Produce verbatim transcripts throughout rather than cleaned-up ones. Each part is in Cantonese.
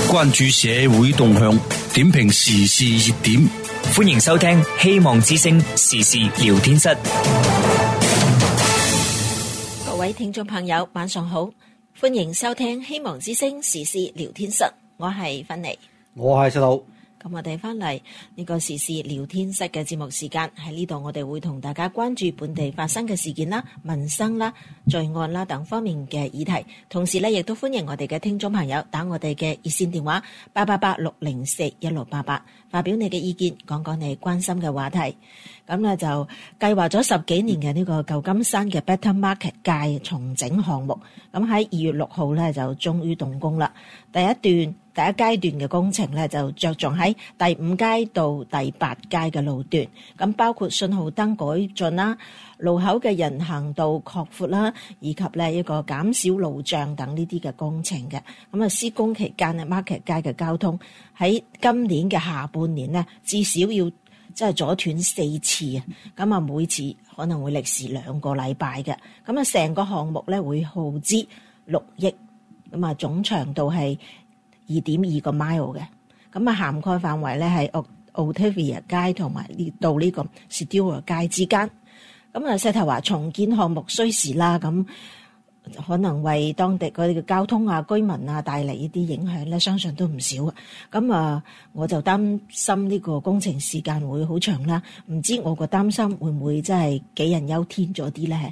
關注社會動向，點評時事熱點。 歡迎收聽希望之聲時事聊天室。 各位聽眾朋友，晚上好，歡迎收聽希望之聲時事聊天室。我係芬妮， 我係細佬。 咁我哋翻嚟呢個時事聊天室嘅節目時間，喺呢度我哋會同大家關注本地發生嘅事件啦、民生啦、罪案啦等方面嘅議題。同時咧，亦都歡迎我哋嘅聽眾朋友打我哋嘅熱線電話八八八六零四一六八八，發表你嘅意見，講講你關心嘅話題。咁咧就計劃咗十幾年嘅呢個舊金山嘅 Better Market 街重整項目，咁喺二月六號咧就終於動工啦。第一段第一階段嘅工程咧就着重喺第五街到第八街嘅路段，咁包括信號燈改進啦、路口嘅人行道擴闊啦，以及咧一個減少路障等呢啲嘅工程嘅。咁啊，施工期間嘅 Market 街嘅交通喺今年嘅下半年呢，至少要即係阻斷四次啊！咁啊，每次可能會歷時兩個禮拜嘅。咁啊，成個項目咧會耗資六億，咁啊總長度係二點二個 mile 嘅。咁啊，涵蓋範圍咧係 Otavia 街同埋呢到呢個 Stewart 街之間。咁啊，石頭話重建項目需時啦，咁可能為當地嗰啲嘅交通啊、居民啊帶嚟呢啲影響咧，相信都唔少啊。咁啊，我就擔心呢個工程時間會好長啦。唔知我個擔心會唔會真係杞人憂天咗啲咧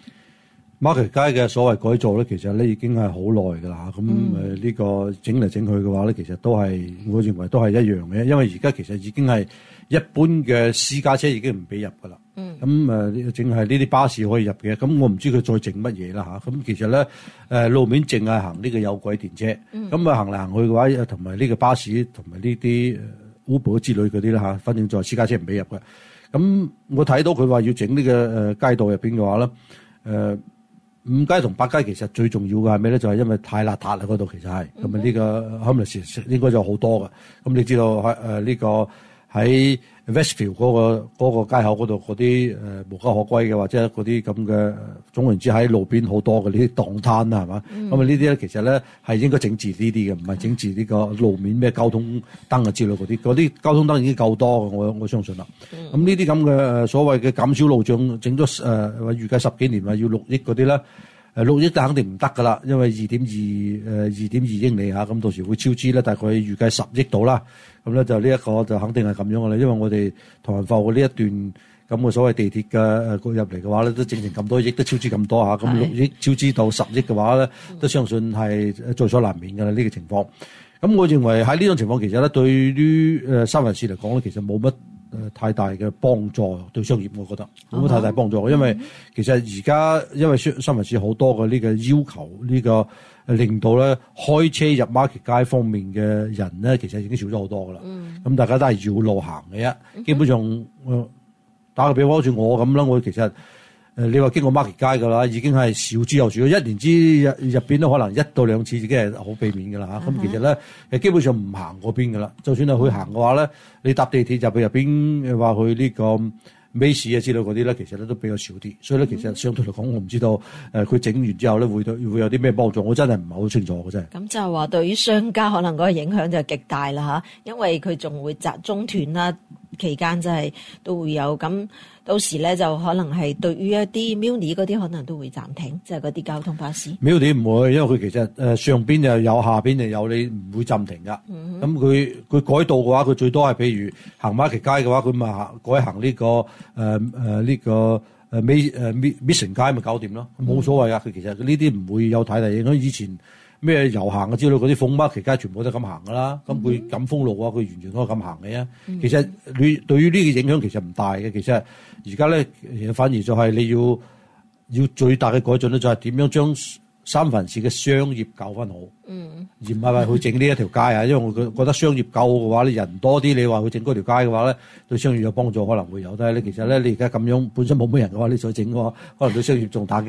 ？Market 街嘅所謂改造咧，其實咧已經係好耐㗎啦。咁誒呢個整嚟整去嘅話咧，其實都係我認為都係一樣嘅，因為而家其實已經係一般嘅私家車已經唔俾入㗎啦。嗯。咁誒，淨係呢啲巴士可以入嘅。咁我唔知佢再整乜嘢啦嚇。咁其實咧誒路面淨係行呢個有軌電車。嗯。咁啊行嚟行去嘅話，同埋呢個巴士同埋呢啲 Uber 之類嗰啲啦嚇，反正就係私家車唔俾入嘅。咁我睇到佢話要整呢個誒街道入邊嘅話咧，誒、呃。五街同八街其實最重要嘅係咩咧？就係、是、因為太邋遢啦，嗰度其實係咁啊！呢個 homeless 應該就好多嘅。咁你知道喺誒呢個喺 Westfield 嗰、那個嗰、那個街口嗰度嗰啲誒無家可歸嘅，或者嗰啲咁嘅總言之喺路邊好多嘅呢啲檔攤啦，係嘛？咁啊呢啲咧其實咧係應該整治呢啲嘅，唔係整治呢個路面咩交通燈啊之類嗰啲。嗰啲交通燈已經夠多嘅，我我相信啦。咁呢啲咁嘅所謂嘅減少路障，整咗誒話預計十幾年話要六億嗰啲咧。誒六億就肯定唔得㗎啦，因為二點二誒二點二英里嚇，咁到時會超支咧，大概預計十億到啦。咁咧就呢一個就肯定係咁樣㗎啦，因為我哋唐人埠嘅呢一段咁嘅所謂地鐵嘅誒入嚟嘅話咧，都整成咁多億，都超支咁多嚇，咁六億超支到十億嘅話咧，都相信係在所難免㗎啦呢個情況。咁我認為喺呢種情況，其實咧對於誒三藩市嚟講咧，其實冇乜誒太大嘅幫助，對商業我覺得冇乜太大幫助，因為其實而家因為三藩市好多嘅呢個要求，呢個令到咧開車入 Market 街方面嘅人咧，其實已經少咗好多噶啦。咁、嗯、大家都係繞路行嘅啫，基本上、呃、打個比方，好似我咁啦，我其實。誒，你話經過 Market 街噶啦，已經係少之又少，一年之入入邊都可能一到兩次已經係好避免噶啦嚇。咁、uh-huh. 其實咧，誒基本上唔行嗰邊噶啦。就算係去行嘅話咧，你搭地鐵入去入邊話去呢個美市啊之類嗰啲咧，其實咧都比較少啲。所以咧，其實相對嚟講，我唔知道誒佢整完之後咧會對會有啲咩幫助，我真係唔係好清楚嘅真係。 咁就係話對於商家可能嗰個影響就極大啦嚇，因為佢仲會集中斷啦，期間就係都會有咁。到時咧就可能係對於一啲 Muni 嗰啲可能都會暫停，即係嗰啲交通巴士。 Muni 唔會，因為佢其實誒上邊就有，下邊就有，你唔會暫停噶。咁佢佢改道嘅話，佢最多係譬如行Market街嘅話，佢咪改行呢、這個誒誒呢個誒 May 誒 Mission 街咪搞掂咯，冇所謂噶。佢其實呢啲唔會有太大影響。以前咩遊行啊之類嗰啲封Market街全部都咁行噶啦，咁佢咁封路啊，佢完全可以咁行嘅啫。其實你對於呢個影響其實唔大嘅，其實而家咧反而就係你要要最大嘅改進咧，就係點樣將三藩市嘅商業搞翻好，嗯，而唔係話去整呢一條街啊。因為我覺得商業夠嘅話，你人多啲，你話去整嗰條街嘅話咧，對商業有幫助可能會有。但係你其實咧，你而家咁樣本身冇乜人嘅話，你再整嘅話，可能對商業仲打擊添。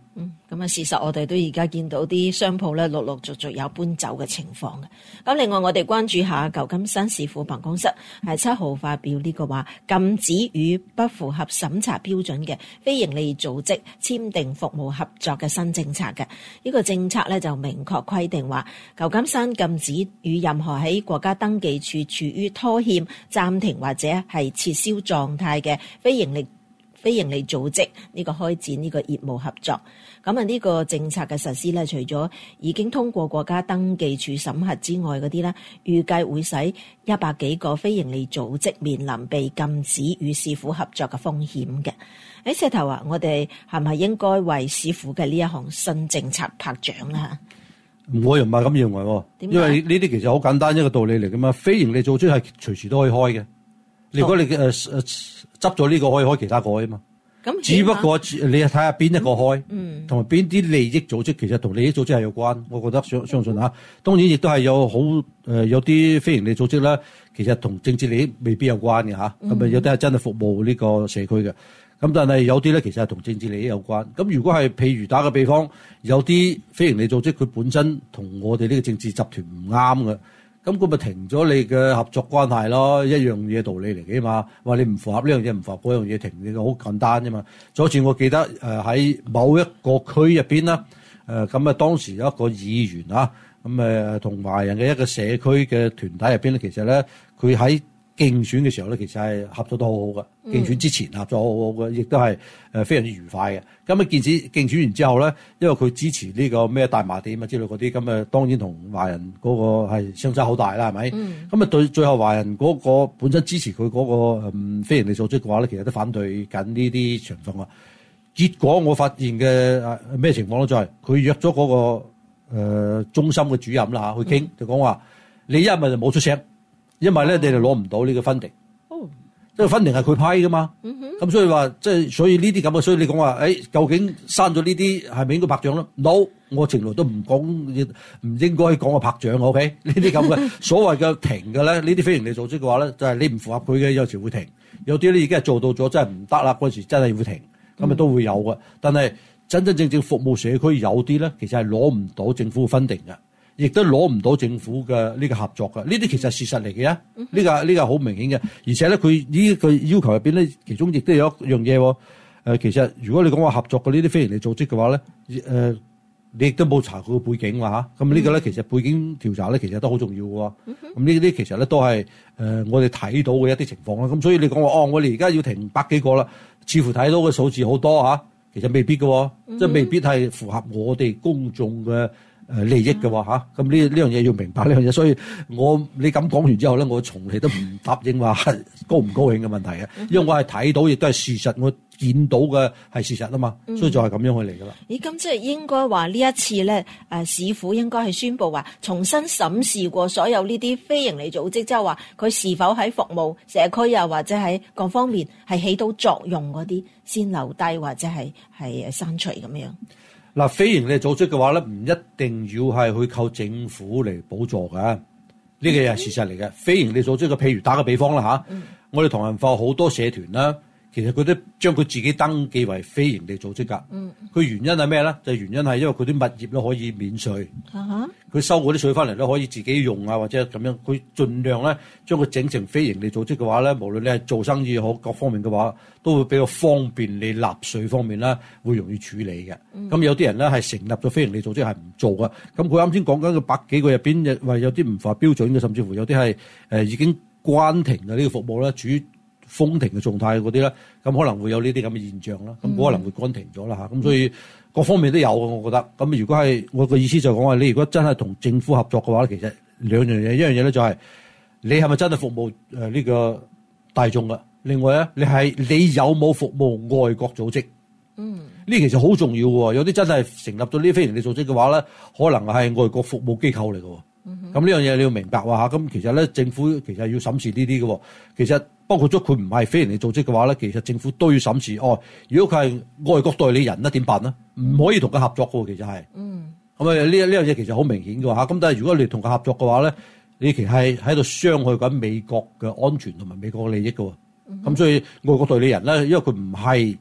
嗯，咁啊，事實我哋都而家見到啲商鋪咧，陸陸續續有搬走嘅情況嘅。咁另外，我哋關注下舊金山市府辦公室係七號發表呢個話，禁止與不符合審查標準嘅非營利組織簽訂服務合作嘅新政策嘅。呢個政策咧就明確規定話，舊金山禁止與任何喺國家登記處處於拖欠、暫停或者係撤銷狀態嘅非營利非營利組織呢個開展呢個業務合作。咁啊，呢個政策嘅實施咧，除咗已經通過國家登記處審核之外，嗰啲咧預計會使一百幾個非營利組織面臨被禁止與市府合作嘅風險嘅。喺石頭啊，我哋係咪應該為市府嘅呢一項新政策拍掌咧？ 我又唔係咁認為，因為呢啲其實好簡單一個道理嚟噶嘛。非營利組織係隨時都可以開嘅。如果你誒誒執咗呢個，可以開其他個啊嘛。咁只不過你睇下邊一個開，同埋邊啲利益組織，其實同利益組織係有關。我覺得相相信嚇。當然亦都係有好誒、呃、有啲非營利組織啦，其實同政治利益未必有關嘅嚇。咁啊、嗯、有啲係真係服務呢個社區嘅。咁但係有啲咧，其實係同政治利益有關。咁如果係譬如打個比方，有啲非營利組織佢本身同我哋呢個政治集團唔啱嘅。咁佢咪停咗你嘅合作關係咯，一樣嘢道理嚟嘅嘛。話你唔符合呢樣嘢，唔符合嗰樣嘢，停你個好簡單啫嘛。就好似我記得誒喺、呃、某一個區入邊啦，誒咁啊當時有一個議員啊，咁誒同華人嘅一個社區嘅團體入邊咧，其實咧佢喺競選嘅時候咧，其實係合作得好好嘅。競選之前合作好好嘅，亦都係誒非常之愉快嘅。咁啊，見此競選完之後咧，因為佢支持呢個咩大麻地啊之類嗰啲，咁啊當然同華人嗰個係相差好大啦，係咪？咁啊對最後華人嗰個本身支持佢嗰個嗯非營利組織嘅話咧，其實都反對緊呢啲情況啊。結果我發現嘅咩情況咧，就係佢約咗嗰個誒中心嘅主任啦嚇去傾，就講話你一係咪就冇出聲。因為咧，你哋攞唔到呢個分定，即係分定係佢批噶嘛。咁、嗯、所以話，即係所以呢啲咁嘅，所以你講話，誒、欸，究竟刪咗呢啲係咪應該拍掌咧 ？No，我從來都唔講，唔應該講個拍掌。OK，呢啲咁嘅所謂嘅停嘅咧，呢啲非營利組織嘅話咧，就係、是、你唔符合佢嘅，有時會停；有啲咧已經係做到咗，真係唔得啦，嗰時真係會停，咁啊、嗯、都會有嘅。但係真真正正服務社區有啲咧，其實係攞唔到政府嘅分定嘅。亦都攞唔到政府嘅呢個合作嘅，呢啲其實係事實嚟嘅啊！呢、這個呢、這個好明顯嘅，而且咧佢呢個要求入邊咧，其中亦都有一樣嘢喎。誒，其實如果你講話合作嘅呢啲非營利組織嘅話咧，誒、呃，你亦都冇查佢嘅背景啦嚇。咁呢個咧其實背景調查咧其實都好重要嘅。咁呢啲其實咧都係誒、呃、我哋睇到嘅一啲情況啦。咁所以你講話哦，我哋而家要停百幾個啦，似乎睇到嘅數字好多嚇，其實未必嘅，即係未必係符合我哋公眾嘅。誒利益嘅喎嚇，咁呢呢樣嘢要明白呢樣嘢，所以我你咁講完之後咧，我從嚟都唔答應話高唔高興嘅問題嘅，因為我係睇到亦都係事實，我見到嘅係事實啊嘛，所以就係咁樣去嚟噶啦。 咦，咁即係應該話呢一次咧，誒市府應該係宣布話重新審視過所有呢啲非營利組織，即係話佢是否喺服務社區啊，或者喺各方面係起到作用嗰啲，先留低或者係係刪除咁樣。 嗱，非營利組織嘅話咧，唔一定要係去靠政府嚟補助㗎，呢個係事實嚟嘅。非營利組織嘅，譬如打個比方啦嚇，嗯、我哋同仁課好多社團啦。其實佢都將佢自己登記為非營利組織㗎。佢、嗯、原因係咩咧？就係、原因係因為佢啲物業咧可以免稅。佢、啊、收嗰啲稅翻嚟咧可以自己用啊，或者咁樣。佢盡量咧將佢整成非營利組織嘅話咧，無論你係做生意好各方面嘅話，都會比較方便你納稅方面啦，會容易處理嘅。咁、嗯、有啲人咧係成立咗非營利組織係唔做嘅。咁佢啱先講緊個百幾個入邊，話有啲唔符合標準嘅，甚至乎有啲係誒已經關停嘅呢個服務咧，主封停嘅狀態嗰啲咧，咁可能會有呢啲咁嘅現象啦，咁可能會關停咗啦嚇，咁、嗯、所以各方面都有嘅，我覺得。咁如果係我個意思就講話，你如果真係同政府合作嘅話咧，其實兩樣嘢，一樣嘢咧就係你係咪真係服務誒呢個大眾嘅？另外咧，你係你有冇服務外國組織？嗯，呢其實好重要喎。有啲真係成立咗呢啲非營利組織嘅話咧，可能係外國服務機構嚟嘅。咁呢樣嘢你要明白話嚇，咁其實咧政府其實要審視呢啲嘅，其實包括咗佢唔係非營利組織嘅話咧，其實政府都要審視。哦，如果佢係外國代理人咧，點辦呢？唔可以同佢合作嘅，其實係。嗯。咁啊呢呢樣嘢其實好明顯嘅嚇，咁但係如果你同佢合作嘅話咧，你其實係喺度傷害緊美國嘅安全同埋美國嘅利益嘅。咁、嗯、所以外國代理人咧，因為佢唔係呢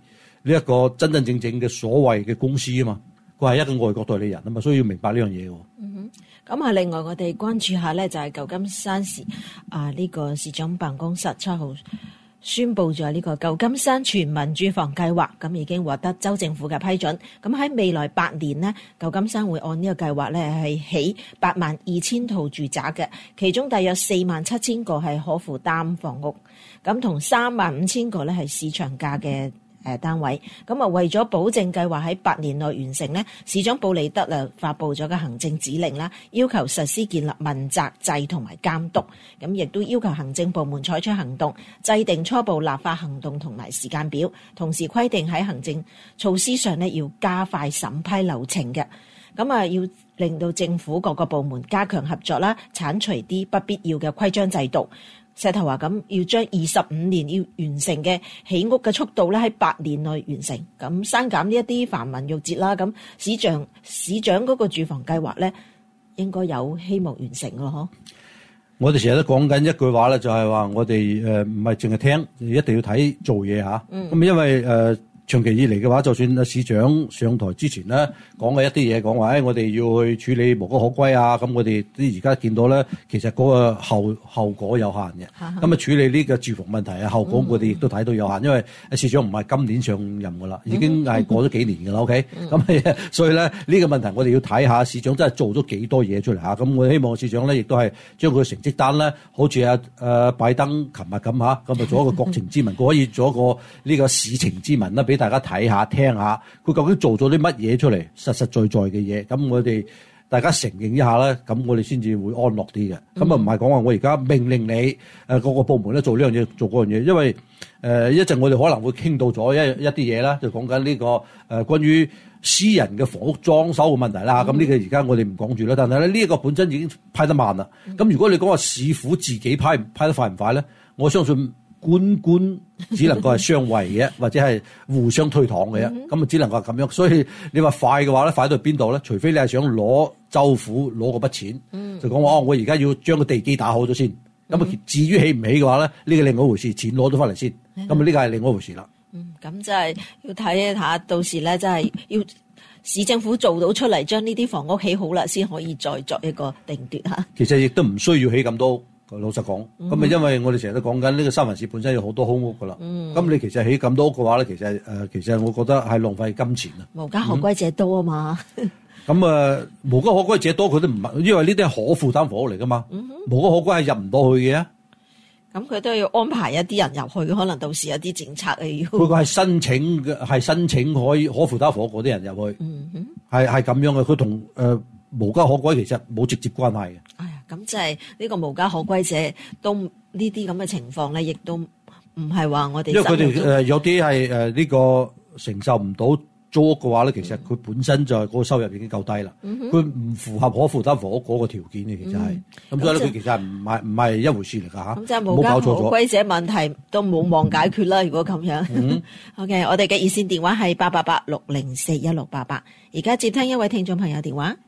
呢一個真真正正嘅所謂嘅公司啊嘛，佢係一個外國代理人啊嘛，所以要明白呢樣嘢喎。 嗯哼，咁啊，另外我哋關注下咧，就係舊金山市啊呢個市長辦公室七號宣布咗呢個舊金山全民住房計劃，咁已經獲得州政府嘅批准。咁喺未來八年呢，舊金山會按呢個計劃咧係起八萬二千套住宅嘅，其中大約四萬七千個係可負擔房屋，咁同三萬五千個咧係市場價嘅誒單位。咁啊，為咗保證計劃喺八年內完成呢，市長布利德啊發布咗個行政指令啦，要求實施建立問責制同埋監督，咁亦都要求行政部門採取行動，制定初步立法行動同埋時間表，同時規定喺行政措施上呢要加快審批流程嘅。咁啊，要令到政府各個部門加強合作啦，剷除啲不必要嘅規章制度。石頭話咁要將二十五年要完成嘅起屋嘅速度咧喺八年內完成，咁刪減呢一啲繁文縟節啦，咁市長市長嗰個住房計劃咧應該有希望完成咯，嗬？ 我哋成日都講緊一句話咧，就係話我哋誒唔係淨係聽，一定要睇做嘢嚇。咁、嗯、因為誒。呃長期以嚟嘅話，就算市長上台之前咧講嘅一啲嘢，講話誒我哋要去處理無家可歸啊，咁我哋啲而家見到咧，其實嗰個後後果有限嘅。咁啊處理呢個住房問題啊，後果我哋亦都睇到有限，因為市長唔係今年上任噶啦，已經係過咗幾年噶啦。OK，咁所以咧呢個問題我哋要睇下市長真係做咗幾多嘢出嚟嚇。咁我希望市長咧亦都係將佢嘅成績單咧，好似阿誒拜登琴日咁嚇，咁啊做一個國情咨文，佢可以做一個呢個事情咨文啦，俾大家睇下聽下，佢究竟做咗啲乜嘢出嚟，實實在在嘅嘢。咁我哋大家承認一下咧，咁我哋先至會安樂啲嘅。咁啊唔係講話我而家命令你誒各個部門咧做呢樣嘢做嗰樣嘢，因為誒一陣我哋可能會傾到咗一一啲嘢啦，就講緊呢個誒關於私人嘅房屋裝修嘅問題啦。咁呢、嗯、個而家我哋唔講住啦，但係咧呢一個本身已經批得慢啦。咁、嗯、如果你講話市府自己批批得快唔快咧，我相信。官官只能夠係相違嘅，或者係互相推搪嘅啫。咁啊、嗯，只能夠咁樣。所以你話快嘅話咧，快到去邊度咧？除非你係想攞州府攞嗰筆錢，嗯、就講話哦，我而家要將個地基打好咗先。咁啊、嗯，至於起唔起嘅話咧，呢、呢個另外一回事。錢攞咗翻嚟先，咁啊呢個係另外一回事啦。 嗯，咁就係要睇一下，到時咧真係要市政府做到出嚟，將呢啲房屋起好啦，先可以再作一個定奪嚇。 其實亦都唔需要起咁多。老實講，咁啊，因為我哋成日都講緊呢個三藩市本身有好多空屋噶啦，咁、嗯、你其實起咁多屋嘅話咧，其實誒、呃，其實我覺得係浪費金錢啊。 無家可歸者多啊嘛， 咁啊、呃，無家可歸者多，佢都唔係，因為呢啲係可負擔房屋嚟噶嘛，嗯、哼無家可歸係入唔到去嘅。 咁佢都要安排一啲人入去，可能到時有啲政策啊要。 佢個係申請嘅，係申請可以可負擔房屋嗰啲人入去，係係咁樣嘅。佢同誒無家可歸其實冇直接關係嘅。 哎呀，咁即係呢個無家可歸者都呢啲咁嘅情況咧，亦都唔係話我哋。因為佢哋誒有啲係誒呢個承受唔到租屋嘅話咧，其實佢本身就係嗰個收入已經夠低啦。佢唔、嗯、符合可負擔房屋嗰個條件嘅，其實係。咁、嗯、所以咧，佢其實係唔係唔係一回事嚟㗎嚇。咁即係無家可歸者問題都冇望解決啦。如果咁樣。嗯、OK，我哋嘅熱線電話係八八八六零四一六八八。而家接聽一位聽眾朋友電話。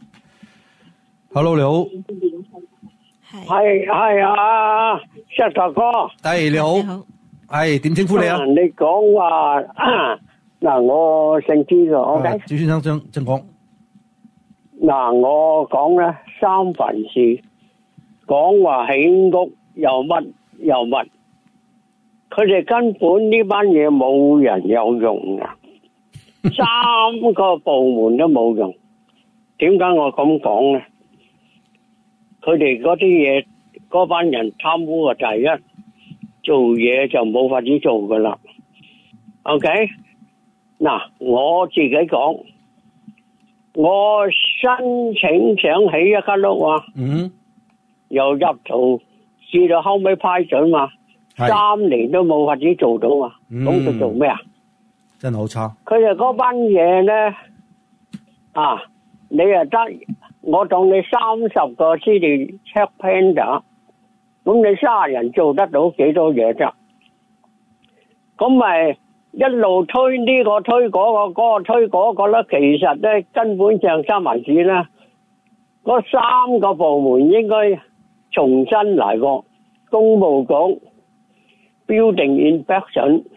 Hello， 你好。 係係係啊，石頭哥。 係你好。你好。係點稱呼你啊？ 你講話嗱，我姓朱嘅，OK。 朱先生，請請講。 嗱，我講咧三藩市講話起屋又乜又乜，佢哋根本呢班嘢冇人有用噶，三個部門都冇用。點解我咁講咧？佢哋嗰啲嘢，嗰班人貪污嘅第一，做嘢就冇法子做噶啦。OK，嗱，我自己講，我申請想起一間屋啊，嗯，由入圖至到後尾批准嘛，三年都冇法子做到嘛，咁佢做咩啊？ 真係好差。 佢哋嗰班嘢咧，啊，你又得。我當你三十個資料 check plan 咋，咁你卅人做得到幾多嘢啫？咁咪一路推呢個推嗰個，嗰個推嗰個咧，其實咧根本上三藩市咧，嗰三個部門應該重新嚟過，公務局、Building Inspection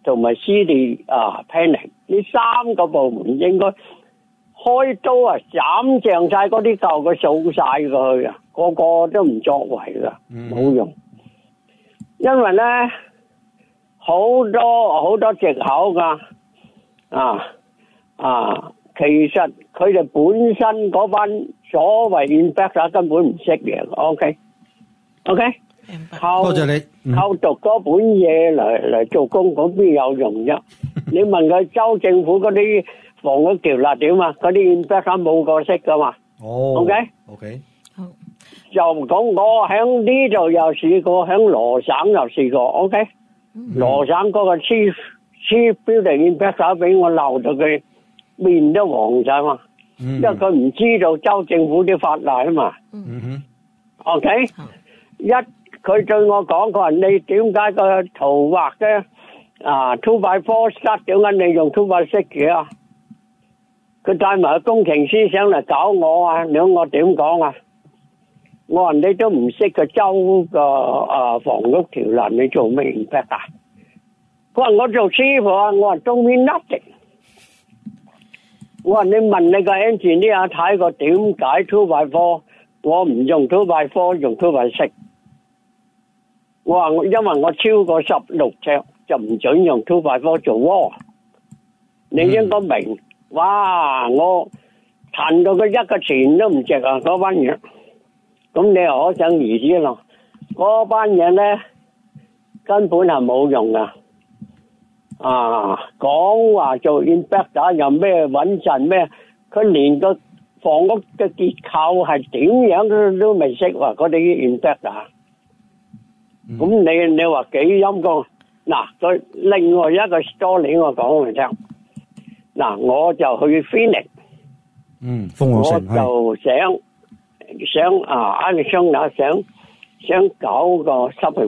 同埋 city 啊 planning 呢三個部門應該開刀啊，斬淨晒嗰啲舊嘅掃晒佢去啊，個個都唔作為噶，冇用。因為咧好多好多藉口噶，啊啊，其實佢哋本身嗰班所謂 inspector 根本唔識嘢 ，OK OK，靠多謝你，嗯、 靠讀嗰本嘢嚟嚟做工，咁邊有用啫？你問佢州政府嗰啲房屋條例點啊？嗰啲 inspector 冇個識噶嘛？ 哦 ，OK OK， 好，就講我喺呢度又試過，喺羅省又試過 ，OK，羅、嗯、省嗰個 chief chief building inspector 俾我鬧到佢面都黃晒嘛，嗯、因為佢唔知道州政府啲法例啊嘛。嗯哼 ，OK，嗯、一佢對我講，佢話你點解個圖畫嘅啊 two by four set 點解你用 two by six 嘅啊？佢帶埋個工程師上嚟搞我啊！你我點講啊？我話你都唔識個州個啊房屋條例，你做咩唔得啊？佢話我做師傅啊！我話 don't mean nothing。我話你問你個 engineer 睇過點解 two by four， 我唔用 two by four， 用 two by six。我話因為我超過十六尺就唔准用 two by four 做 wall。你應該明。嗯哇！我彈到佢一個錢都唔值啊！嗰班嘢，咁你又可想而知咯。嗰班嘢咧根本係冇用噶。啊，講話做 inspector 又咩穩陣咩？佢連個房屋嘅結構係點樣都都未識喎。嗰啲 inspector，咁你你話幾陰功？嗱，佢另外一個 story 我講嚟聽。嗱，我就去 Phoenix， 嗯，鳳凰城， 我就想想啊，啱你商量想想搞個 shopping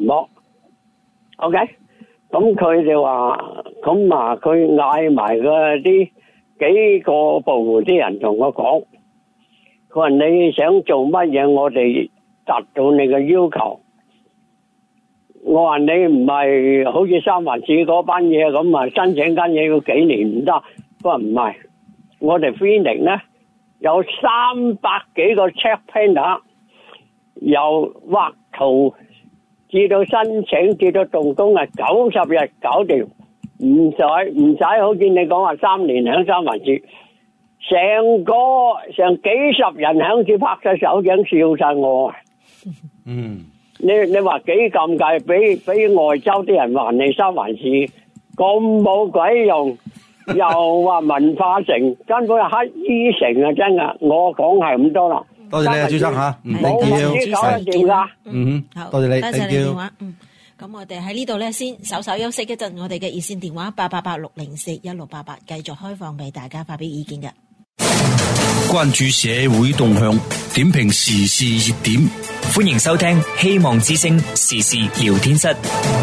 mall，OK， 咁佢哋話，咁啊，佢嗌埋嗰啲幾個部門啲人同我講，佢話你想做乜嘢，我哋達到你嘅要求。我話你唔係好似三藩市嗰班嘢咁啊，申請間嘢要幾年唔得。佢話唔係，我哋 Phoenix 咧有三百幾個 check painter， 由畫圖至到申請至到動工係九十日搞掂，唔使唔使好似你講話三年響三藩市，成個成幾十人響住拍晒手掌笑晒我啊！嗯，你你話幾尷尬，俾俾外州啲人話你三藩市咁冇鬼用。又話文化城，根本係乞衣城啊！真噶，我講係咁多啦。 多謝你啊，朱生吓，唔冇問題，搞得掂噶。 嗯，好，多謝你， 多謝你電話。嗯，咁我哋喺呢度咧，先稍稍休息一陣，我哋嘅熱線電話八八八六零四一六八八繼續開放俾大家發表意見嘅。 關注社會動向，點評時事熱點， 歡迎收聽希望之聲時事聊天室。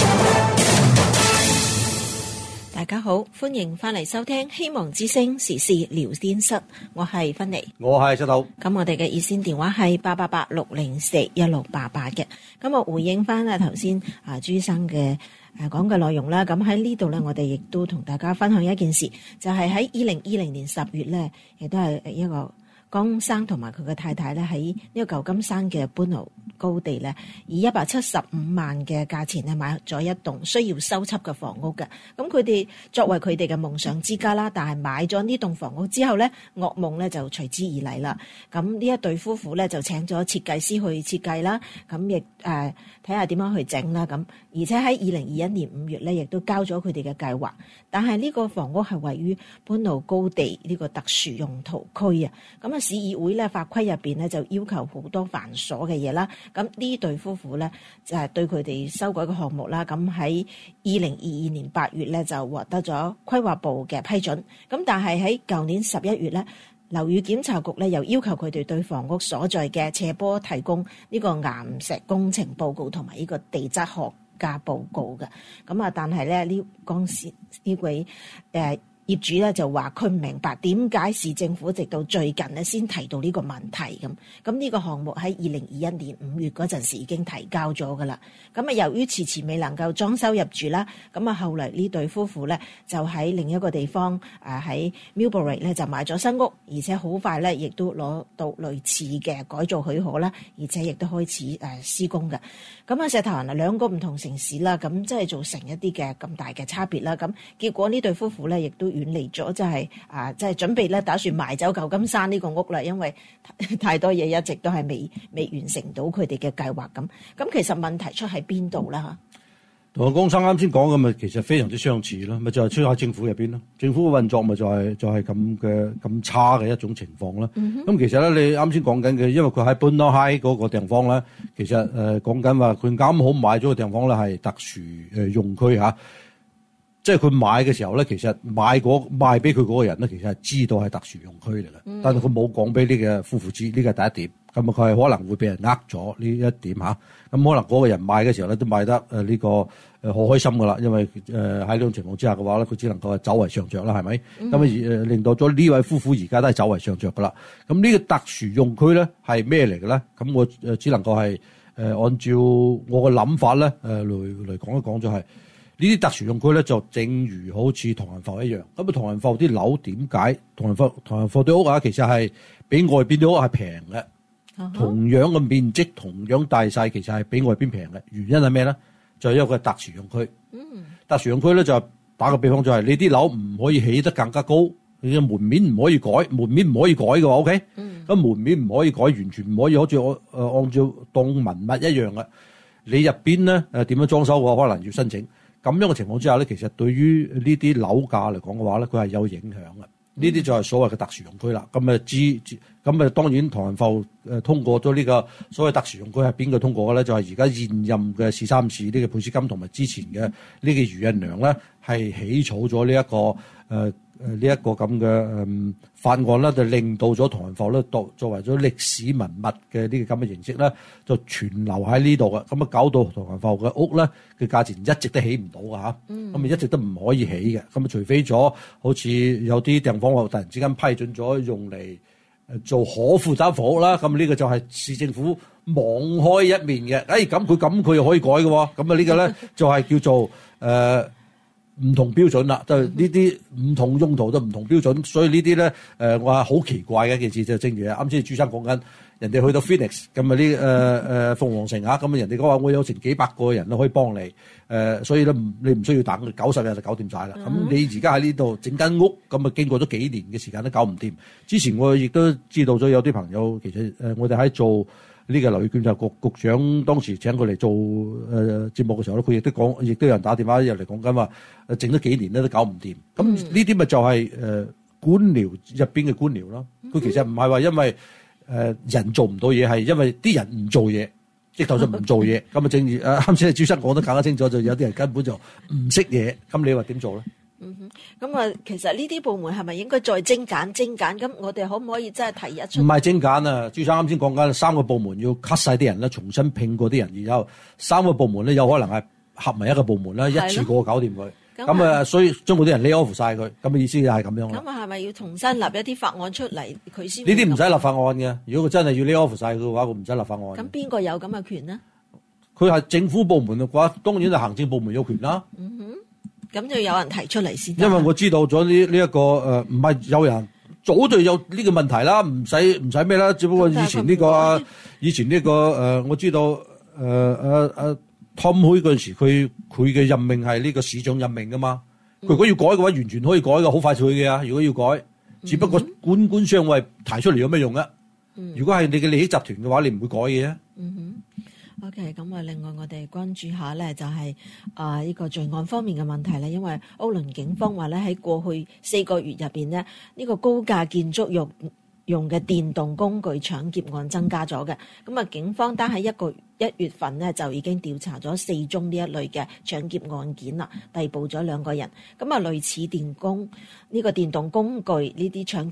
大家好，歡迎翻嚟收聽希望之聲時事聊天室，我係芬妮， 我係石頭。 咁我哋嘅熱線電話係八八八六零四一六八八嘅。咁我回應翻啊頭先啊朱生嘅誒講嘅內容啦。咁喺呢度咧，我哋亦都同大家分享一件事，就係喺二零二零年十月咧，亦都係一個江生同埋佢嘅太太咧喺呢個舊金山嘅 Buono 高地咧，以一百七十五萬嘅價錢咧買咗一棟需要修葺嘅房屋嘅。咁佢哋作為佢哋嘅夢想之家啦，但係買咗呢棟房屋之後咧，噩夢咧就隨之而嚟啦。咁呢一對夫婦咧就請咗設計師去設計啦，咁亦誒睇下點樣去整啦。咁而且喺二零二一年五月咧，亦都交咗佢哋嘅計劃。但係呢個房屋係位於 Buono 高地呢個特殊用途區啊。咁啊市議會咧法規入邊咧就要求好多繁瑣嘅嘢啦。咁呢對夫婦咧就係對佢哋修改嘅項目啦。咁喺二零二二年八月咧就獲得咗規劃部嘅批准。咁但係喺舊年十一月咧，樓宇檢查局咧又要求佢哋對房屋所在嘅斜坡提供呢個岩石工程報告同埋呢個地質學家報告嘅。咁啊，但係咧呢當時呢位誒業主咧就話佢唔明白點解市政府直到最近咧先提到呢個問題咁。咁呢個項目喺二零二一年五月嗰陣時已經提交咗噶啦。咁啊由於遲遲未能夠裝修入住啦，咁啊後嚟呢對夫婦咧就喺另一個地方誒喺 Millbury 咧就買咗新屋，而且好快咧亦都攞到類似嘅改造許可啦，而且亦都開始誒施工嘅。咁啊石頭人啊兩個唔同城市啦，咁即係造成一啲嘅咁大嘅差別啦。咁結果呢對夫婦咧亦都遠離咗，就係啊，即係準備咧，打算賣走舊金山呢個屋啦，因為太多嘢一直都係未未完成到佢哋嘅計劃咁。咁其實問題出喺邊度啦？嚇， 同阿江生啱先講嘅咪其實非常之相似咯，咪就係出喺政府入邊咯。政府嘅運作咪就係就係咁嘅咁差嘅一種情況啦。咁、嗯、其實咧，你啱先講緊嘅，因為佢喺 Bondi High 嗰個地方咧，其實誒講緊話佢啱好買咗個地方咧係特殊誒用區嚇。即係佢買嘅時候咧，其實買嗰賣俾佢嗰個人咧，其實係知道係特殊用區嚟嘅，嗯、但係佢冇講俾呢個夫婦知，呢個係第一點。咁啊，佢係可能會俾人呃咗呢一點嚇。咁可能嗰個人買嘅時候咧，都買得誒呢、呃這個誒好開心噶啦，因為誒喺呢種情況之下嘅話咧，佢只能夠係走為上着啦，係咪？咁啊誒令到咗呢位夫婦而家都係走為上着噶啦。咁呢個特殊用區咧係咩嚟嘅咧？咁我誒只能夠係誒按照我嘅諗法咧誒嚟嚟講一講就係、是。呢啲特殊用區咧，就正如好似唐人埠一樣。咁啊，唐人埠啲樓點解唐人埠唐人埠啲屋啊，其實係比外邊啲屋係平嘅。Uh huh. 同樣嘅面積、同樣大細，其實係比外邊平嘅。原因係咩咧？就係因為佢係特殊用區。嗯、uh，huh. 特殊用區咧就係打個比方，就係你啲樓唔可以起得更加高，你嘅門面唔可以改，門面唔可以改嘅話 ，OK？嗯，咁門面唔可以改，完全唔可以好似我誒按照當文物一樣嘅。你入邊咧誒點樣裝修嘅話，可能要申請。咁樣嘅情況之下咧，其實對於呢啲樓價嚟講嘅話咧，佢係有影響嘅。呢啲就係所謂嘅特殊用區啦。咁啊知，咁啊當然唐人埠誒通過咗呢個所謂特殊用區係邊個通過嘅咧？就係而家現任嘅市三市呢個佩斯金同埋之前嘅呢個余印良咧，係起草咗呢一個誒。呃誒呢一個咁嘅誒法案咧，就令到咗唐人埠咧作作為咗歷史文物嘅呢個咁嘅形式咧，就存留喺呢度嘅。咁啊搞到唐人埠嘅屋咧嘅價錢一直都起唔到嘅嚇，咁啊、嗯、一直都唔可以起嘅。咁啊除非咗好似有啲地方話突然之間批准咗用嚟誒做可負擔房屋啦，咁呢個就係市政府網開一面嘅。誒咁佢咁佢又可以改嘅喎，咁啊呢個咧就係叫做誒。呃唔同標準啦，就呢啲唔同用途都唔同標準，所以呢啲咧誒，我係好奇怪嘅一件事，就正如啱先朱生講緊，人哋去到 Phoenix 咁啊呢誒誒鳳凰城啊，咁啊人哋講話我有成幾百個人都可以幫你，誒、呃、所以咧唔你唔需要等，九十日就搞掂晒啦。咁、嗯、你而家喺呢度整間屋，咁啊經過咗幾年嘅時間都搞唔掂。之前我亦都知道咗有啲朋友其實誒、呃、我哋喺做。呢個樓宇檢查局局長當時請佢嚟做誒、呃、節目嘅時候咧，佢亦都講，亦都有人打電話入嚟講緊話，誒整咗幾年咧都搞唔掂。咁呢啲咪就係、是、誒、呃、官僚入邊嘅官僚咯。佢其實唔係話因為誒、呃、人做唔到嘢，係因為啲人唔做嘢，直頭就唔做嘢。咁啊，正如誒啱先朱生講得更加清楚，就有啲人根本就唔識嘢。咁你話點做咧？ 嗯哼，咁啊，其實呢啲部門係咪應該再精簡精簡？咁我哋可唔可以真係提一出？唔係精簡啊！朱生啱先講緊三個部門要 cut 晒啲人咧，重新聘過啲人，然後三個部門咧有可能係合埋一個部門啦，一次過搞掂佢。咁啊，所以將嗰啲人 lay off 晒佢，咁嘅意思就係咁樣啦。咁啊，係咪要重新立一啲法案出嚟？佢先呢啲唔使立法案嘅。如果佢真係要 lay off 晒佢嘅話，佢唔使立法案。 咁邊個有咁嘅權呢？ 佢係政府部門嘅話，當然係行政部門有權啦。 嗯哼。咁就有人提出嚟先。 因為我知道咗呢呢一個誒，唔、呃、係有人早就有呢個問題啦，唔使唔使咩啦，只不過以前呢、這個以前呢、這個誒、呃，我知道誒誒誒湯妹嗰陣時，佢佢嘅任命係呢個市長任命噶嘛。佢、嗯、如果要改嘅話，完全可以改嘅，好快就會嘅啊！如果要改，只不過官官相衛提出嚟有咩用啊？嗯、如果係你嘅利益集團嘅話，你唔會改嘅啊。嗯哼。 OK，咁啊，另外我哋關注下咧，就係啊呢個罪案方面嘅問題咧，因為歐倫警方話咧喺過去四個月入邊咧，呢個高價建築用用嘅電動工具搶劫案增加咗嘅。咁啊，警方單喺一個一月份咧就已經調查咗四宗呢一類嘅搶劫案件啦，逮捕咗兩個人。咁啊，類似電工呢個電動工具呢啲搶劫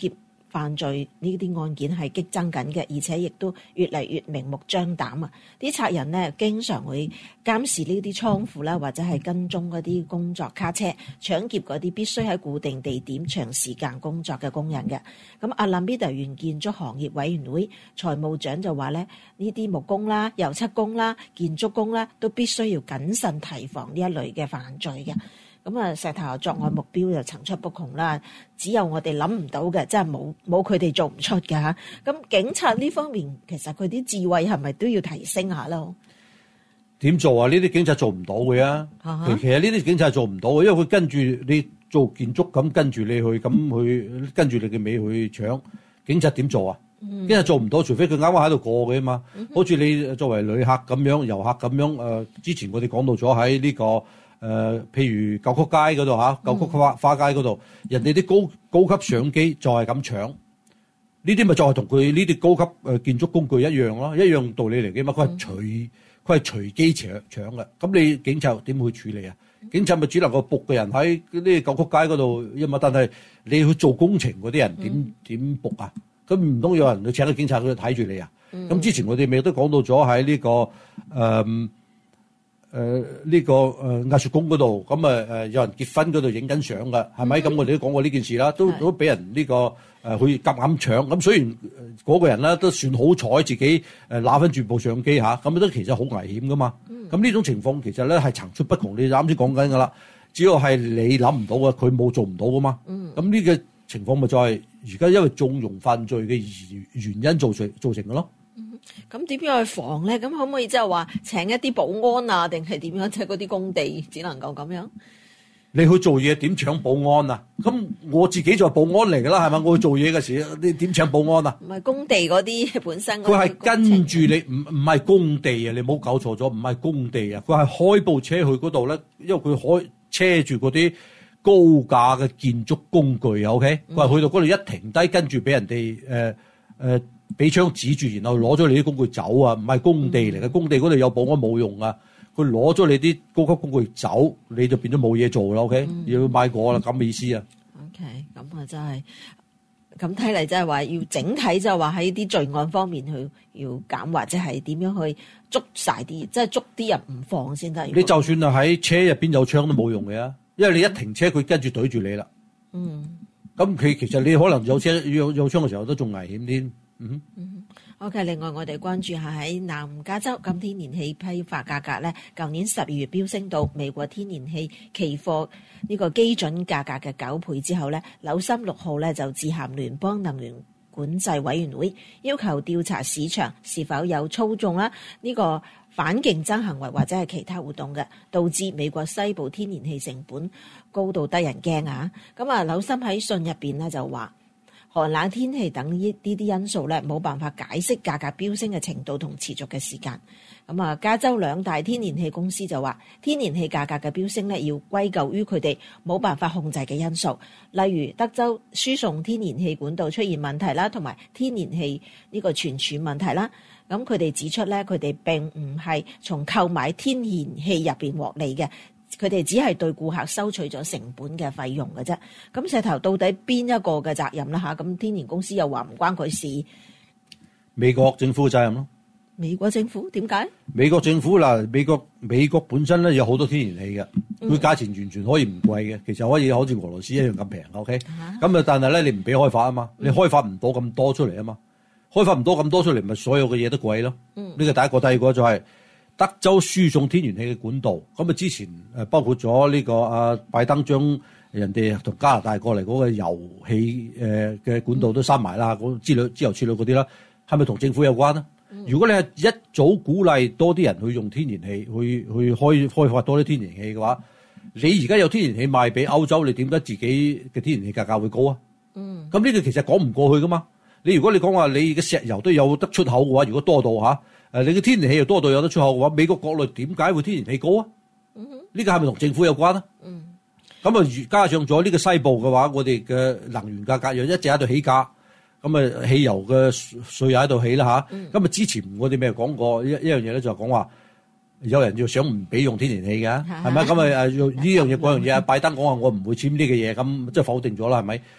犯罪呢啲案件係激增緊嘅，而且亦都越嚟越明目張膽啊！啲賊人呢經常會監視呢啲倉庫啦，或者係跟蹤嗰啲工作卡車，搶劫嗰啲必須喺固定地點長時間工作嘅工人嘅。咁阿林比特縣建築行業委員會財務長就話咧，呢啲木工啦、油漆工啦、建築工啦，都必須要謹慎提防呢一類嘅犯罪嘅。咁啊，石頭作案目標就層出不窮啦，只有我哋諗唔到嘅，即係冇冇佢哋做唔出嘅嚇。咁警察呢方面，其實佢啲智慧係咪都要提升下咯？ 點做啊？呢啲警察做唔到嘅啊！ 啊其實呢啲警察做唔到嘅，因為佢跟住你做建築咁，跟住你去咁去跟住你嘅尾去搶，警察點做啊？ 嗯、 警察做唔到，除非佢啱啱喺度過嘅嘛。嗯、好似你作為旅客咁樣、遊客咁樣，誒、呃，之前我哋講到咗喺呢個。誒、呃，譬如舊曲街嗰度嚇，舊曲花花街嗰度，嗯、人哋啲高高級相機就係咁搶，呢啲咪就係同佢呢啲高級誒建築工具一樣咯，一樣道理嚟嘅嘛。佢係隨佢係隨機搶搶嘅，咁你警察點去處理啊？警察咪只能夠仆嘅人喺呢啲舊曲街嗰度，因為但係你去做工程嗰啲人點點仆啊？咁唔通有人去請個警察去睇住你啊？咁、嗯、之前我哋咪都講到咗喺呢個誒。呃誒呢、呃這個誒、呃、藝術宮嗰度，咁啊誒有人結婚嗰度影緊相㗎，係咪？咁、嗯、我哋都講過呢件事啦，都都俾人呢、這個誒去夾硬搶。咁雖然嗰個人咧都算好彩，自己誒攞翻住部相機嚇，咁都其實好危險噶嘛。咁呢、嗯、種情況其實咧係層出不窮，你啱先講緊㗎啦。只要係你諗唔到嘅，佢冇做唔到噶嘛。咁呢、嗯、個情況咪就係而家因為縱容犯罪嘅原因造成造成嘅咯。 咁點樣去防咧？咁可唔可以即係話請一啲保安啊，定係點樣？即係嗰啲工地只能夠咁樣。 你去做嘢點搶保安啊？咁我自己就係保安嚟㗎啦，係咪？我去做嘢嘅時候，你點搶保安啊？唔係工地嗰啲本身。 佢係跟住你，唔唔係工地啊！你唔好搞錯咗，唔係工地啊！佢係開部車去嗰度咧，因為佢開車住嗰啲高價嘅建築工具啊。OK，佢係、嗯、去到嗰度一停低，跟住俾人哋誒誒俾槍指住，然後攞咗你啲工具走啊！唔係工地嚟嘅，工地嗰度有保安冇用啊！佢攞咗你啲高級工具走，你就變咗冇嘢做啦。OK，、嗯、要買過啦，咁嘅意思啊。 OK，咁啊真係咁睇嚟，即係話要整體，即係話喺啲罪案方面去要減，或者係點樣去捉晒啲，即係捉啲人唔放先得。 你就算係喺車入邊有槍都冇用嘅，因為你一停車，佢跟住懟住你啦。嗯，咁佢其實你可能有車有有槍嘅時候都仲危險添。嗯。嗯 OK， 另外我哋關注下喺南加州，咁天然氣批發價格咧，舊年十二月飆升到美國天然氣期貨呢個基準價格嘅九倍之後咧，紐森六號咧就致函聯邦能源管制委員會，要求調查市場是否有操縱啦，呢個反競爭行為或者係其他活動嘅，導致美國西部天然氣成本高到得人驚啊！咁啊，紐森喺信入邊咧就話，寒冷天氣等呢啲啲因素咧，冇辦法解釋價格飆升嘅程度同持續嘅時間。咁啊，加州兩大天然氣公司就話，天然氣價格嘅飆升咧，要歸咎於佢哋冇辦法控制嘅因素，例如德州輸送天然氣管道出現問題啦，同埋天然氣呢個存儲問題啦。咁佢哋指出咧，佢哋並唔係從購買天然氣入邊獲利嘅。佢哋只係對顧客收取咗成本嘅費用嘅啫。咁石頭到底邊一個嘅責任啦？嚇，咁天然公司又話唔關佢事， 美國政府嘅責任咯。 美國政府點解？ 美國政府嗱，美國美國本身咧有好多天然氣嘅，佢價錢完全可以唔貴嘅，其實可以好似俄羅斯一樣咁平。OK，咁啊，但係咧你唔俾開發啊嘛，你開發唔到咁多出嚟啊嘛，開發唔到咁多出嚟，咪所有嘅嘢都貴咯。呢個第一個，第二個就係、是。德州輸送天然氣嘅管道，咁啊之前誒包括咗呢個啊拜登將人哋同加拿大過嚟嗰個油氣誒嘅管道都閂埋啦，嗰之類之後處理嗰啲啦，係咪同政府有關啊？嗯、如果你係一早鼓勵多啲人去用天然氣，去去開開發多啲天然氣嘅話，你而家有天然氣賣俾歐洲，你點解自己嘅天然氣價格會高啊？嗯，咁呢個其實講唔過去噶嘛。你如果你講話你嘅石油都有得出口嘅話，如果多到嚇。誒，你嘅天然氣又多到有得出口嘅話，美國國內點解會天然氣高啊？呢、嗯、個係咪同政府有關啊？咁啊、嗯，加上咗呢個西部嘅話，我哋嘅能源價格又一直喺度起價，咁啊，汽油嘅稅又喺度起啦吓。咁啊、嗯，之前我哋咪講過一一樣嘢咧，就係講話有人要想唔俾用天然氣嘅，係咪？咁啊誒，呢樣嘢嗰樣嘢，拜登講話我唔會簽呢個嘢，咁即係否定咗啦，係咪？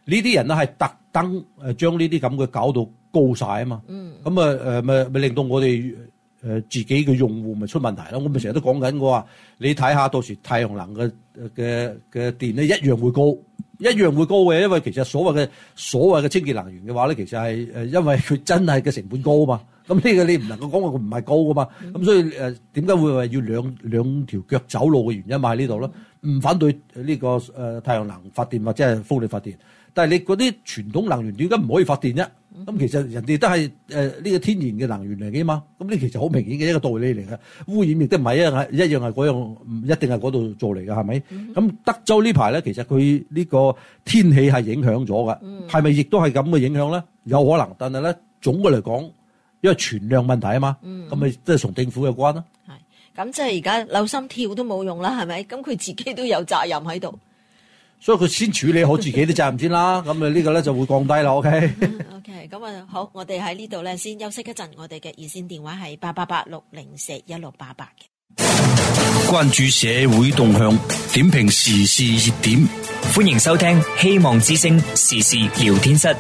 呢啲人咧係特登誒將呢啲咁嘅搞到高晒啊嘛。嗯。咁啊誒咪咪令到我哋誒自己嘅用戶咪出問題咯。我咪成日都講緊我話，你睇下到時太陽能嘅嘅嘅電咧一樣會高，一樣會高嘅，因為其實所謂嘅所謂嘅清潔能源嘅話咧，其實係誒因為佢真係嘅成本高啊嘛。咁呢個你唔能夠講話佢唔係高噶嘛。咁、嗯、所以誒點解會話要兩兩條腳走路嘅原因嘛喺呢度咯。唔反對呢個誒太陽能發電或者係風力發電，但係你嗰啲傳統能源點解唔可以發電啫？咁其實人哋都係誒呢個天然嘅能源嚟嘅嘛。咁呢其實好明顯嘅一個道理嚟嘅。污染亦都唔係一樣，一樣係嗰樣，唔一定係嗰度做嚟嘅，係咪？咁、嗯、德州呢排咧，其實佢呢個天氣係影響咗嘅，係咪亦都係咁嘅影響咧？有可能，但係咧總嘅嚟講，因為存量問題啊嘛，咁咪即係同政府有關啦。 咁即係而家扭心跳都冇用啦，係咪？咁佢自己都有責任喺度， 所以佢先處理好自己啲責任先啦。咁啊呢個咧就會降低啦。OK，OK，、 okay? 咁啊好，我哋喺呢度咧先休息一陣。我哋嘅熱線電話係八八八六零四一六八八嘅。 關注社會動向，點評時事熱點， 歡迎收聽希望之聲時事聊天室。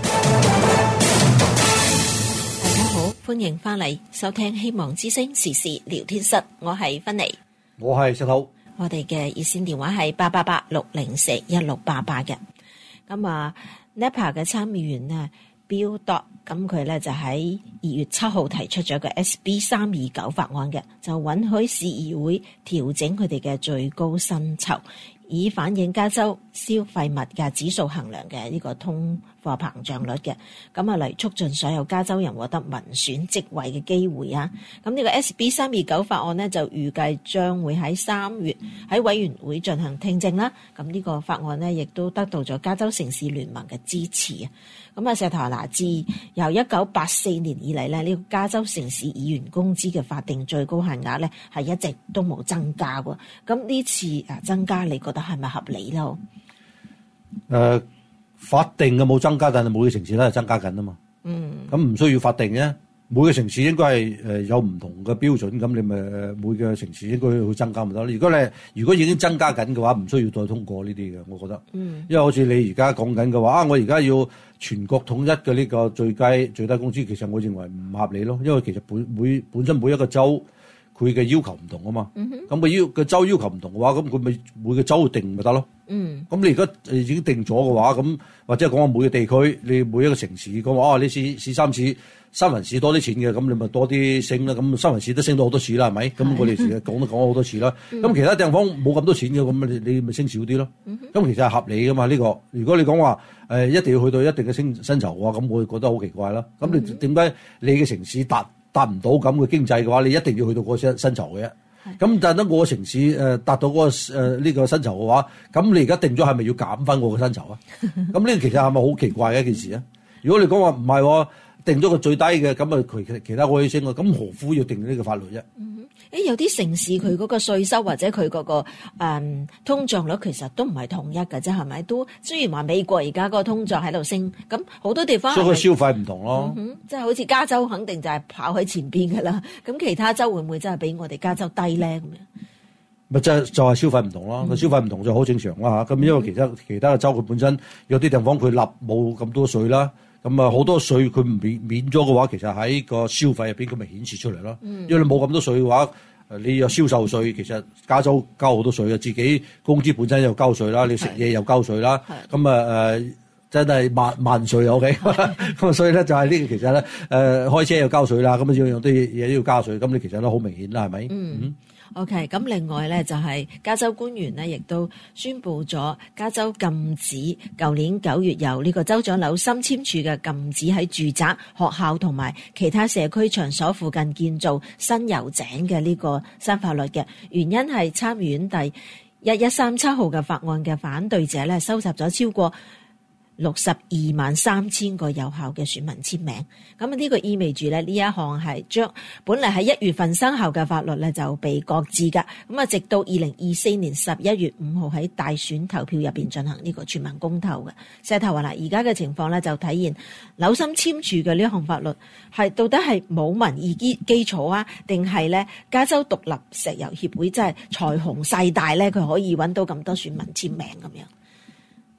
歡迎翻嚟收聽希望之聲時事聊天室，我係芬妮， 我係石頭。 我哋嘅熱線電話係八八八六零四一六八八嘅。咁啊 N E P A 嘅參議員呢標多，咁佢咧就喺二月七號提出咗個 S B 三二九法案嘅，就允許市議會調整佢哋嘅最高薪酬，以反映加州消費物價指數衡量嘅呢個通貨膨脹率嘅，咁啊嚟促進所有加州人獲得民選職位嘅機會啊！咁呢個 S B 三二九法案呢，就預計將會喺三月喺委員會進行聽證啦。咁呢個法案呢，亦都得到咗加州城市聯盟嘅支持啊！咁啊，石頭嗱，自由一九八四年以嚟咧，呢個加州城市議員工資嘅法定最高限額咧，係一直都冇增加喎。咁呢次啊增加，你覺得係咪合理咯？ 誒、呃，法定嘅冇增加，但係每個城市都係增加緊啊嘛。嗯。咁唔需要法定嘅，每個城市應該係誒有唔同嘅標準，咁你咪每個城市應該會增加咪得。如果你如果已經增加緊嘅話，唔需要再通過呢啲嘅，我覺得。嗯。因為好似你而家講緊嘅話，啊，我而家要全國統一嘅呢個最低最低工資，其實我認為唔合理咯，因為其實本每本身每一個州佢嘅要求唔同啊嘛。嗯哼。咁個要個州要求唔同嘅話，咁佢咪每個州定咪得咯。嗯。咁你而家已經定咗嘅話，咁或者講話每個地區，你每一個城市講話，哦，你市市三市三藩市多啲錢嘅，咁你咪多啲升啦。咁三藩市都升到好多次啦，係咪？咁我哋成日講都講咗好多次啦。咁其他地方冇咁多錢嘅，咁你你咪升少啲咯。咁其實係合理噶嘛呢個。如果你講話誒一定要去到一定嘅薪薪酬嘅話，咁我覺得好奇怪啦。咁你點解你嘅城市達達唔到咁嘅經濟嘅話，你一定要去到嗰個薪薪酬嘅啫？咁但係等我城市誒達到嗰個誒呢個薪酬嘅話，咁你而家定咗係咪要減翻我嘅薪酬啊？咁呢個其實係咪好奇怪嘅一件事啊？如果你講話唔係，定咗個最低嘅，咁啊其其他可以升啊，咁何苦要定呢個法律啫？ 嗯，誒有啲城市佢嗰個稅收或者佢嗰個誒通脹率其實都唔係統一嘅啫，係咪？都雖然話美國而家嗰個通脹喺度升，咁好多地方所以佢消費唔同咯。 嗯，即係好似加州肯定就係跑喺前邊㗎啦。咁其他州會唔會真係比我哋加州低咧？咁樣咪就就係消費唔同咯。佢、嗯、消費唔同就好正常啦嚇。咁因為其他、嗯、其他嘅州佢本身有啲地方佢立冇咁多稅啦。咁啊，好多稅佢唔免免咗嘅話，其實喺個消費入邊，佢咪顯示出嚟咯。嗯、因為你冇咁多稅嘅話，你有銷售稅，其實加州交好多稅嘅，自己工資本身又交稅啦，你食嘢又交稅啦。咁啊誒，真係萬萬稅 OK。咁啊，所以咧就係呢個其實咧誒、呃，開車又交稅啦，咁啊樣樣啲嘢都要交稅，咁你其實都好明顯啦，係咪？嗯。嗯 OK，咁另外咧就係加州官員呢亦都宣布咗加州禁止舊年九月由呢個州長紐森簽署嘅禁止喺住宅、學校同埋其他社區場所附近建造新油井嘅呢個新法律嘅原因係參議院第一一三七號嘅法案嘅反對者咧收集咗超過六十二萬三千個有效嘅選民簽名，咁啊呢個意味住咧呢一項係將本嚟喺一月份生效嘅法律咧就被擱置噶，咁啊直到二零二四年十一月五號喺大選投票入邊進行呢個全民公投嘅。石頭話嗱，而家嘅情況咧就體現紐森簽署嘅呢一項法律係到底係冇民意基基礎啊，定係咧加州獨立石油協會真係財雄勢大咧，佢可以揾到咁多選民簽名咁樣？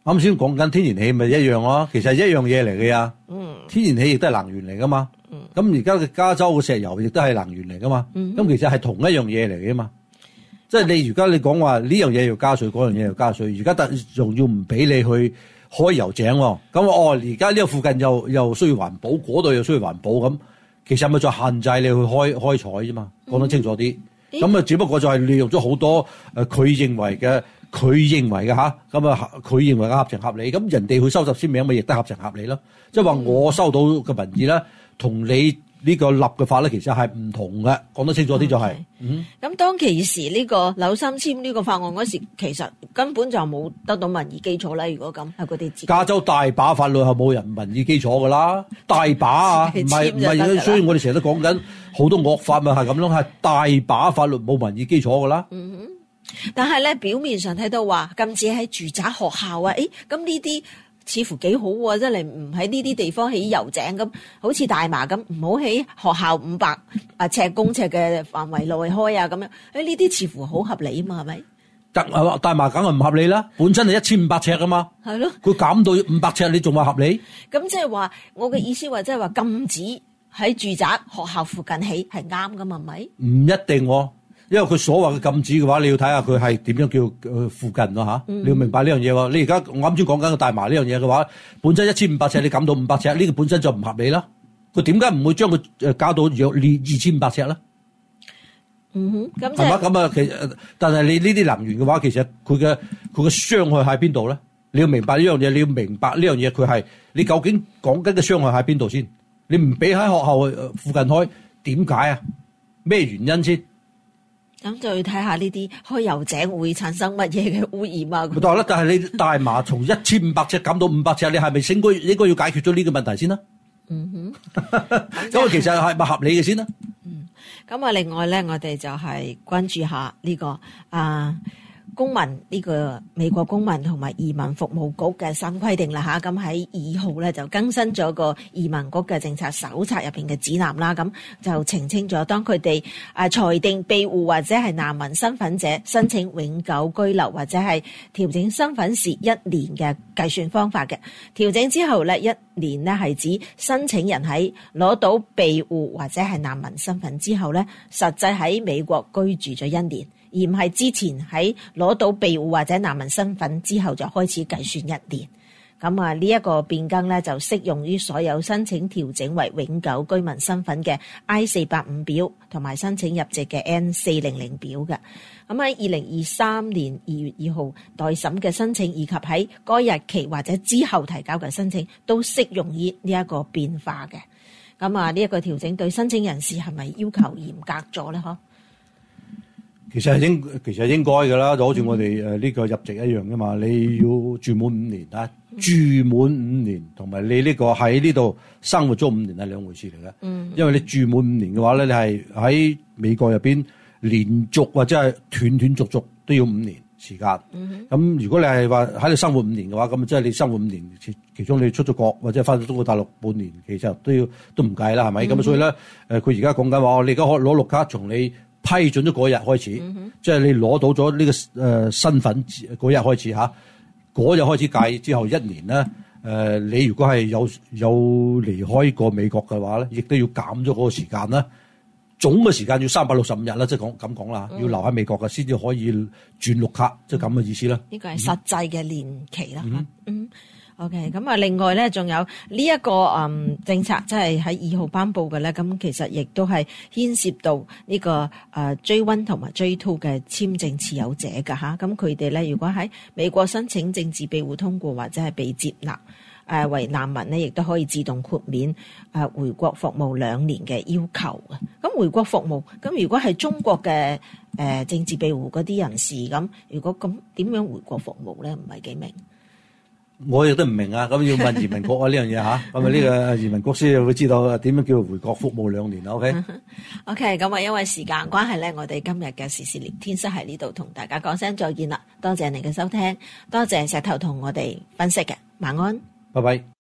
啱先講緊天然氣咪一樣咯，其實係一樣嘢嚟嘅呀。 嗯， 天然氣亦都係能源嚟噶嘛。嗯，咁而家嘅加州嘅石油亦都係能源嚟噶嘛。嗯，咁其實係同一樣嘢嚟嘅嘛。即係你而家你講話呢樣嘢要加稅，嗰樣嘢要加稅，而家特仲要唔俾你去開油井喎。咁哦，而家呢個附近又又需要環保，嗰度又需要環保，咁其實咪再限制你去開開採啫嘛。講得清楚啲。咁啊、嗯，只不過就係利用咗好多誒佢認為嘅，佢認為嘅吓，咁啊佢認為嘅合情合理。咁人哋去收集簽名咪亦都合情合理咯。即係話我收到嘅民意咧，同你呢個立嘅法咧，其實係唔同嘅。講得清楚啲就係、是。嗯。咁當其時呢個紐森簽呢個法案嗰時，其實根本就冇得到民意基礎啦。如果咁係佢哋自己。加州大把法律係冇人民意基礎噶啦，大把啊，唔係唔係，所以我哋成日都講緊好多惡法咪係咁咯，係大把法律冇民意基礎噶啦。 嗯哼。但係咧，表面上睇到話禁止喺住宅、學校啊，誒，咁呢啲。似乎幾好喎，即係你唔喺呢啲地方起油井咁，好似大麻咁，唔好喺學校五百啊尺公尺嘅範圍內開啊咁樣。誒呢啲似乎好合理啊嘛，係咪？ 得啊，大麻梗係唔合理啦，本身係一千五百尺啊嘛。 係咯。佢減到五百尺，你仲話合理？ 咁即係話，我嘅意思話，即係話禁止喺住宅、學校附近起係啱噶嘛？係咪？ 唔一定喎。因為佢所謂嘅禁止嘅話，你要睇下佢係點樣叫誒附近咯吓，嗯、你要明白呢樣嘢喎。你而家我啱先講緊嘅大麻呢樣嘢嘅話，本身一千五百尺，你減到五百尺，呢、這個本身就唔合理啦。佢點解唔會將佢誒加到約二千五百尺咧？ 嗯哼，咁係嘛？咁啊，其實但係你呢啲能源嘅話，其實佢嘅佢嘅傷害喺邊度咧？你要明白呢樣嘢，你要明白呢樣嘢，佢係你究竟講緊嘅傷害喺邊度先？你唔俾喺學校附近開，點解啊？咩原因先？ 咁就要睇下呢啲開油井會產生乜嘢嘅污染啊！ 咪得啦，但係你大麻從一千五百尺減到五百尺，你係咪應該應該要解決咗呢個問題先啦？嗯哼，咁啊，其實係咪合理嘅先啦？ 嗯，咁啊，另外咧，我哋就係關注下呢、這個啊。公民呢、這個美國公民同埋移民服務局嘅新規定啦吓，咁喺二號咧就更新咗個移民局嘅政策手冊入邊嘅指南啦，咁就澄清咗當佢哋啊裁定庇護或者係難民身份者申請永久居留或者係調整身份時一年嘅計算方法嘅。調整之後咧，一年咧係指申請人喺攞到庇護或者係難民身份之後咧，實際喺美國居住咗一年。而唔係之前喺攞到庇護或者難民身份之後就開始計算一年。咁啊，呢一個變更咧就適用於所有申請調整為永久居民身份嘅 I 四八五表同埋申請入籍嘅 N 四零零表嘅。咁喺二零二三年二月二號待審嘅申請以及喺該日期或者之後提交嘅申請都適用於呢一個變化嘅。咁啊，呢一個調整對申請人士係咪要求嚴格咗咧？嗬？ 其實係應其實係應該㗎啦，就好似我哋誒呢個入籍一樣㗎嘛。你要住滿五年啊，住滿五年同埋你呢個喺呢度生活咗五年係兩回事嚟嘅。嗯，因為你住滿五年嘅話咧，你係喺美國入邊連續或者係斷斷續續都要五年時間。嗯，咁如果你係話喺度生活五年嘅話，咁即係你生活五年其其中你出咗國或者翻到中國大陸半年，其實都要都唔計啦，係咪？咁、嗯、所以咧誒，佢而家講緊話，你而家可攞綠卡，從你批准咗嗰日開始，嗯、即係你攞到咗呢、這個誒、呃、身份嗰日開始嚇，嗰日開始計之後一年咧，誒、呃、你如果係有有離開過美國嘅話咧，亦都要減咗嗰個時間啦。總嘅時間要三百六十五日啦，即係講咁講啦，要留喺美國嘅先至可以轉綠卡，即係咁嘅意思啦。 呢個係實際嘅年期啦。嗯。嗯 OK， 咁啊，另外咧，仲有呢一個嗯政策，即係喺二號頒布嘅咧，咁其實亦都係牽涉到呢個誒 J 一 同埋 J 二嘅簽證持有者㗎吓，咁佢哋咧如果喺美國申請政治庇護通過或者係被接納誒為難民咧，亦都可以自動豁免誒回國服務兩年嘅要求嘅。咁回國服務，咁如果係中國嘅誒政治庇護嗰啲人士，咁如果咁點樣回國服務咧？唔係幾明。 我亦都唔明啊，咁要問移民局啊呢樣嘢吓，咁啊呢個移民局先會知道點樣叫回國服務兩年啊 ，OK？OK，、 okay? 咁啊，因為時間關係咧，我哋今日嘅時事聊天室喺呢度同大家講聲再見啦，多謝你嘅收聽，多謝石頭同我哋分析嘅，晚安， 拜拜。